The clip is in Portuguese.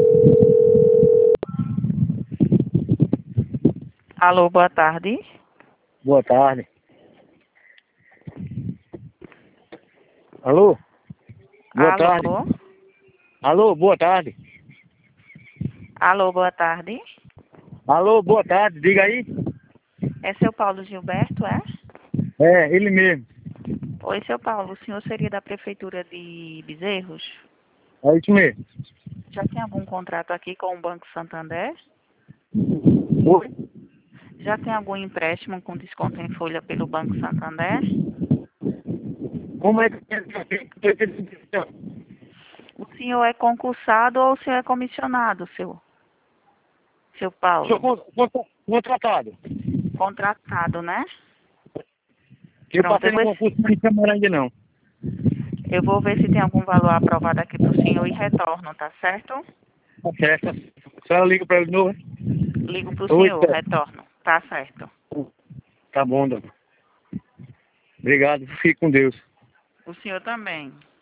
Alô, boa tarde. Boa tarde. Alô? Boa tarde. Alô? Alô, boa tarde. Alô, boa tarde. Alô, boa tarde. Diga aí. É seu Paulo Gilberto, é? É, ele mesmo. Oi, seu Paulo, o senhor seria da Prefeitura de Bezerros? É isso mesmo. Já tem algum contrato aqui com o Banco Santander? Oi? Já tem algum empréstimo com desconto em folha pelo Banco Santander? Como é que O senhor é concursado ou o senhor é comissionado, seu sou Paulo? contratado? Contratado, né? Eu Pronto, passei no concurso, mas não chamaram ainda não. eu vou ver se tem algum valor aprovado aqui para o senhor e retorno, tá certo? Tá certo. A senhora liga para ele de novo, né? Ligo para o Oi, senhor, certo. retorno. Tá certo. Tá bom, dona. Obrigado. Fique com Deus. O senhor também.